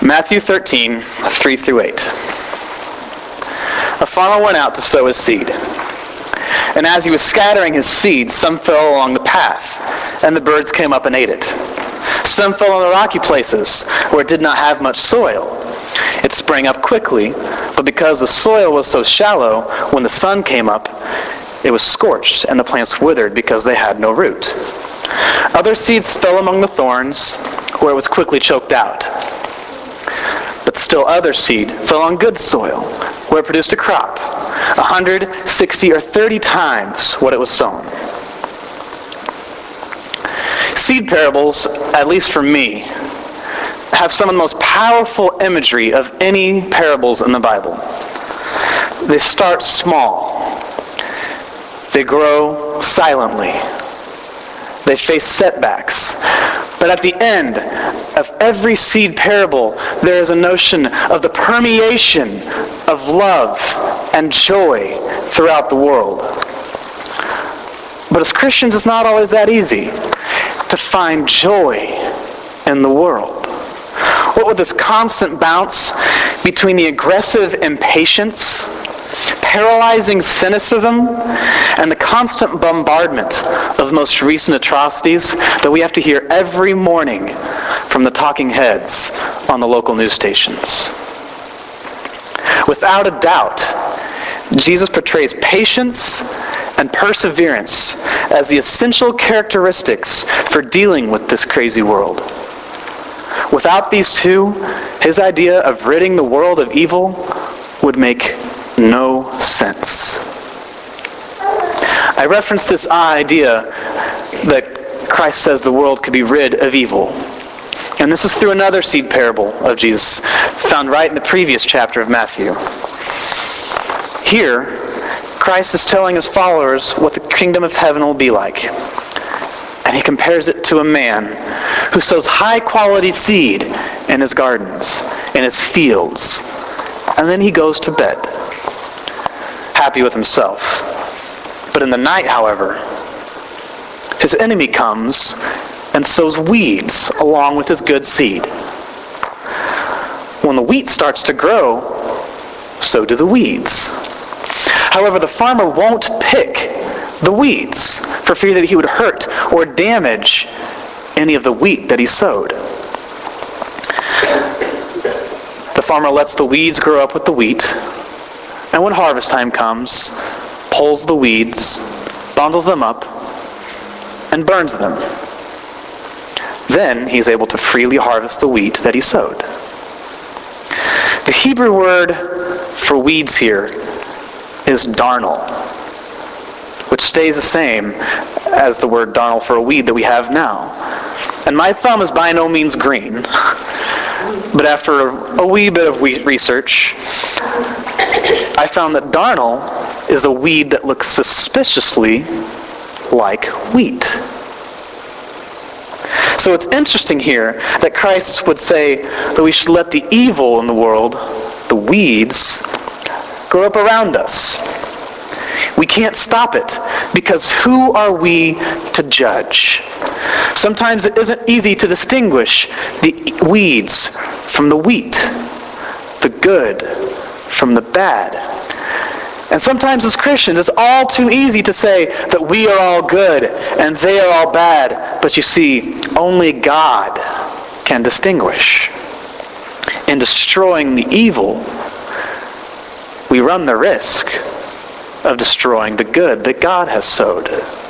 Matthew 13, 3 through 8. A farmer went out to sow his seed. And as he was scattering his seed, some fell along the path, and the birds came up and ate it. Some fell on the rocky places, where it did not have much soil. It sprang up quickly, but because the soil was so shallow, when the sun came up, it was scorched, and the plants withered because they had no root. Other seeds fell among the thorns, where it was quickly choked out. But still other seed fell on good soil, where it produced a crop, 100, 60, or 30 times what it was sown. Seed parables, at least for me, have some of the most powerful imagery of any parables in the Bible. They start small. They grow silently. They face setbacks. But at the end of every seed parable, there is a notion of the permeation of love and joy throughout the world. But as Christians, it's not always that easy to find joy in the world. What with this constant bounce between the aggressive impatience, paralyzing cynicism, and the constant bombardment of most recent atrocities that we have to hear every morning from the talking heads on the local news stations. Without a doubt, Jesus portrays patience and perseverance as the essential characteristics for dealing with this crazy world. Without these two, his idea of ridding the world of evil would make no sense. I referenced this idea that Christ says the world could be rid of evil. And this is through another seed parable of Jesus, found right in the previous chapter of Matthew. Here, Christ is telling his followers what the kingdom of heaven will be like. And he compares it to a man who sows high-quality seed in his gardens, in his fields, and then he goes to bed, happy with himself. But in the night, however, his enemy comes and sows weeds along with his good seed. When the wheat starts to grow, so do the weeds. However, the farmer won't pick the weeds for fear that he would hurt or damage any of the wheat that he sowed. The farmer lets the weeds grow up with the wheat, and when harvest time comes, pulls the weeds, bundles them up, and burns them. Then he's able to freely harvest the wheat that he sowed. The Hebrew word for weeds here is darnel, which stays the same as the word darnel for a weed that we have now. And my thumb is by no means green, but after a wee bit of research, I found that darnel is a weed that looks suspiciously like wheat. So it's interesting here that Christ would say that we should let the evil in the world, the weeds, grow up around us. We can't stop it, because who are we to judge? Sometimes it isn't easy to distinguish the weeds from the wheat, the good from the bad. And sometimes as Christians, it's all too easy to say that we are all good and they are all bad. But you see, only God can distinguish. In destroying the evil, we run the risk of destroying the good that God has sowed.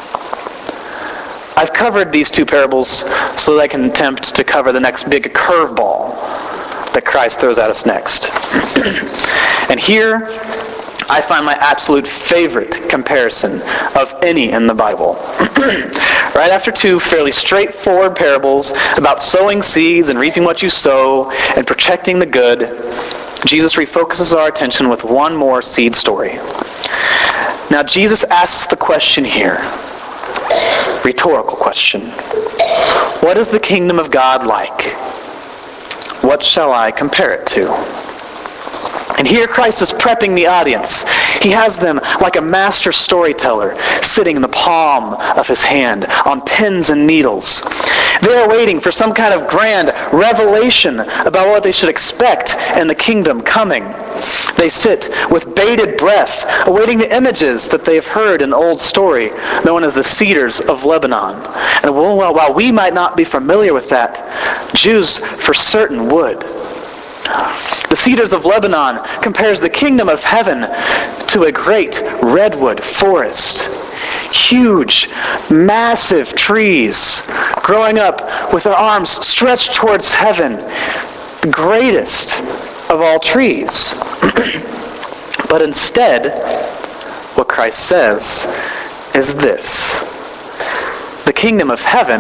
I've covered these two parables so that I can attempt to cover the next big curveball that Christ throws at us next. And here, I find my absolute favorite comparison of any in the Bible. Right after two fairly straightforward parables about sowing seeds and reaping what you sow and protecting the good, Jesus refocuses our attention with one more seed story. Now, Jesus asks the question here, rhetorical question. What is the kingdom of God like? What shall I compare it to? And here Christ is prepping the audience. He has them like a master storyteller sitting in the palm of his hand on pins and needles. They're waiting for some kind of grand revelation about what they should expect in the kingdom coming. They sit with bated breath, awaiting the images that they've heard in an old story known as the Cedars of Lebanon. And while we might not be familiar with that, Jews for certain would. The Cedars of Lebanon compares the kingdom of heaven to a great redwood forest. Huge, massive trees growing up with their arms stretched towards heaven. The greatest of all trees. But instead, what Christ says is this: the kingdom of heaven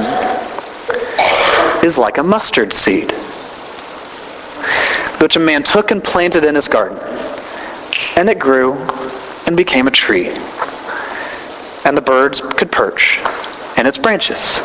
is like a mustard seed, which a man took and planted in his garden. And it grew and became a tree, and the birds could perch in its branches.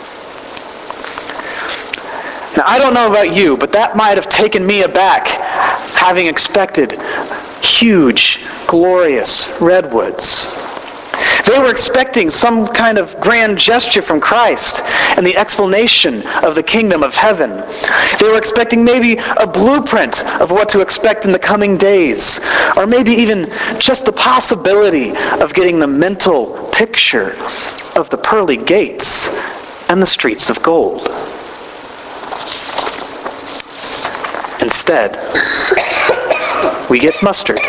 Now, I don't know about you, but that might have taken me aback, having expected huge, glorious redwoods. They were expecting some kind of grand gesture from Christ and the explanation of the kingdom of heaven. They were expecting maybe a blueprint of what to expect in the coming days, or maybe even just the possibility of getting the mental picture of the pearly gates and the streets of gold. Instead, we get mustard.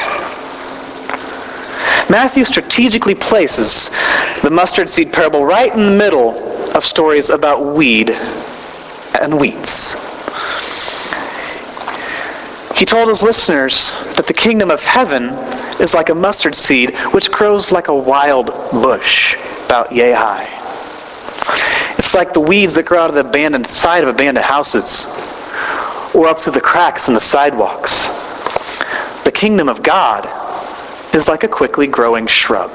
Matthew strategically places the mustard seed parable right in the middle of stories about weed and weeds. He told his listeners that the kingdom of heaven is like a mustard seed which grows like a wild bush about yay high. It's like the weeds that grow out of the abandoned side of abandoned houses or up through the cracks in the sidewalks. The kingdom of God is like a quickly growing shrub.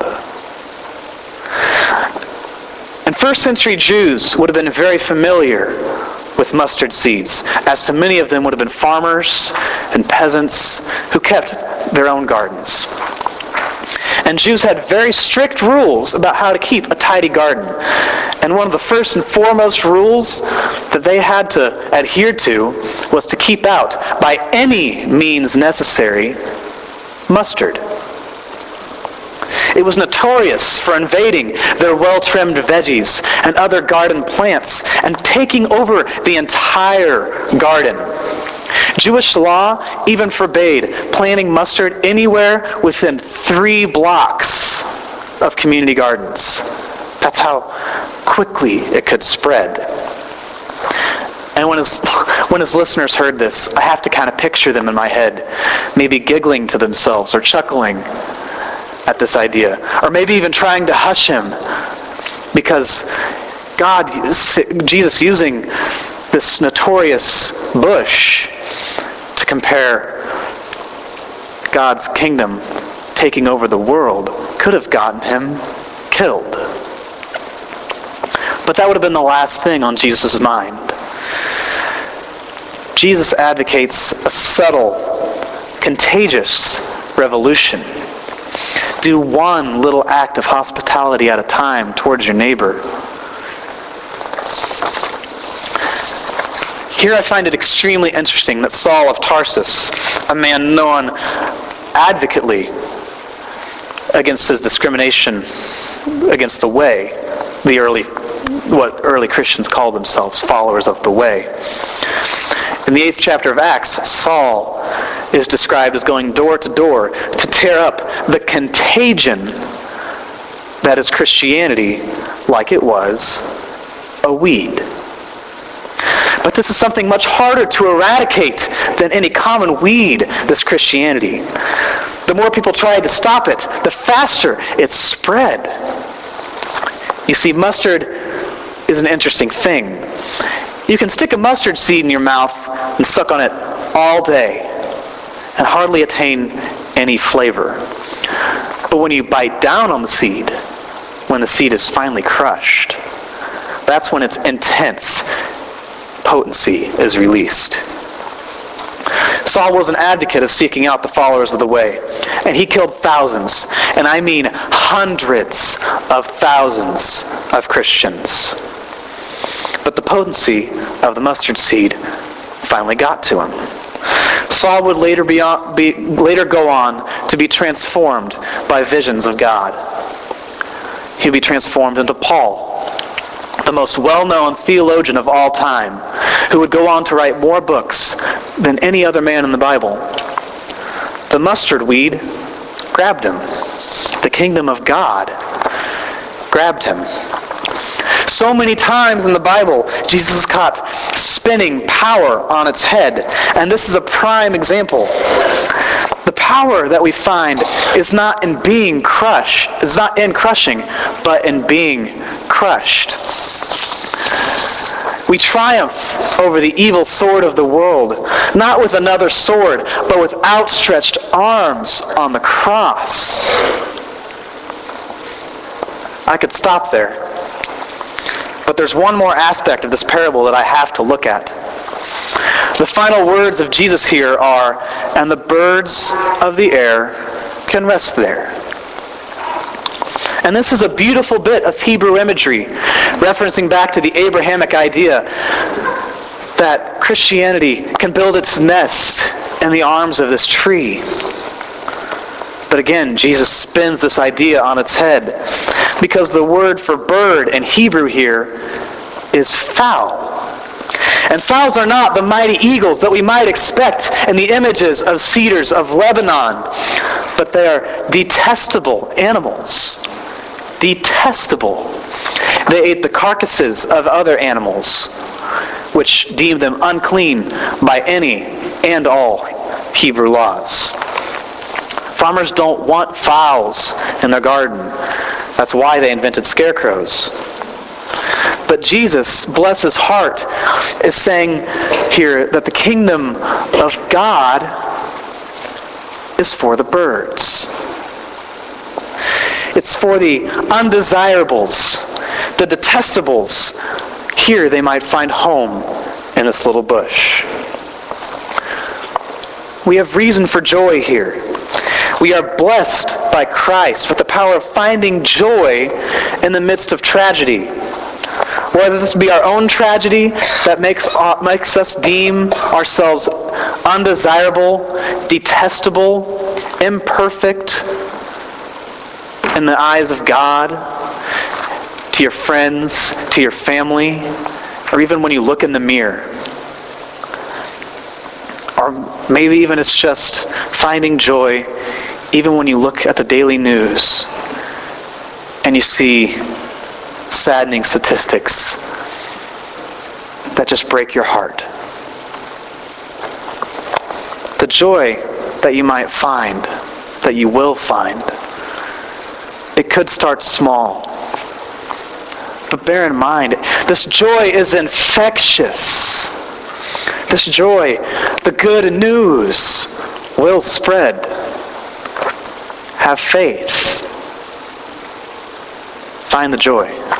And first century Jews would have been very familiar with mustard seeds, as to many of them would have been farmers and peasants who kept their own gardens. And Jews had very strict rules about how to keep a tidy garden. And one of the first and foremost rules that they had to adhere to was to keep out, by any means necessary, mustard. It was notorious for invading their well-trimmed veggies and other garden plants and taking over the entire garden. Jewish law even forbade planting mustard anywhere within 3 blocks of community gardens. That's how quickly it could spread. And when his listeners heard this, I have to kind of picture them in my head, maybe giggling to themselves or chuckling at this idea, or maybe even trying to hush him, because Jesus using this notorious bush to compare God's kingdom taking over the world could have gotten him killed. But that would have been the last thing on Jesus' mind. Jesus advocates a subtle, contagious revolution. Do one little act of hospitality at a time towards your neighbor. Here I find it extremely interesting that Saul of Tarsus, a man known advocately against his discrimination against the way, what early Christians called themselves, followers of the way. In the 8th chapter of Acts, Saul is described as going door to door to tear up the contagion that is Christianity, like it was a weed. But this is something much harder to eradicate than any common weed, this Christianity. The more people tried to stop it, the faster it spread. You see, mustard is an interesting thing. You can stick a mustard seed in your mouth and suck on it all day and hardly attain any flavor. But when you bite down on the seed, when the seed is finally crushed, that's when its intense potency is released. Saul was an advocate of seeking out the followers of the way, and he killed thousands, and I mean hundreds of thousands of Christians. But the potency of the mustard seed finally got to him. Saul would later go on to be transformed by visions of God. He would be transformed into Paul, the most well-known theologian of all time, who would go on to write more books than any other man in the Bible. The mustard weed grabbed him. The kingdom of God grabbed him. So many times in the Bible, Jesus is caught spinning power on its head. And this is a prime example. The power that we find is not in being crushed. It's not in crushing, but in being crushed. We triumph over the evil sword of the world, not with another sword, but with outstretched arms on the cross. I could stop there. But there's one more aspect of this parable that I have to look at. The final words of Jesus here are, "And the birds of the air can rest there." And this is a beautiful bit of Hebrew imagery, referencing back to the Abrahamic idea that Christianity can build its nest in the arms of this tree. But again, Jesus spins this idea on its head, because the word for bird in Hebrew here is fowl. And fowls are not the mighty eagles that we might expect in the images of cedars of Lebanon, but they are detestable animals. Detestable. They ate the carcasses of other animals, which deemed them unclean by any and all Hebrew laws. Farmers don't want fowls in their garden. That's why they invented scarecrows. But Jesus, bless his heart, is saying here that the kingdom of God is for the birds. It's for the undesirables, the detestables. Here they might find home in this little bush. We have reason for joy here. We are blessed by Christ with the power of finding joy in the midst of tragedy. Whether this be our own tragedy that makes us deem ourselves undesirable, detestable, imperfect in the eyes of God, to your friends, to your family, or even when you look in the mirror. Or maybe even it's just finding joy even when you look at the daily news and you see saddening statistics that just break your heart. The joy that you might find, that you will find, it could start small. But bear in mind, this joy is infectious. This joy, the good news, will spread. Have faith. Find the joy.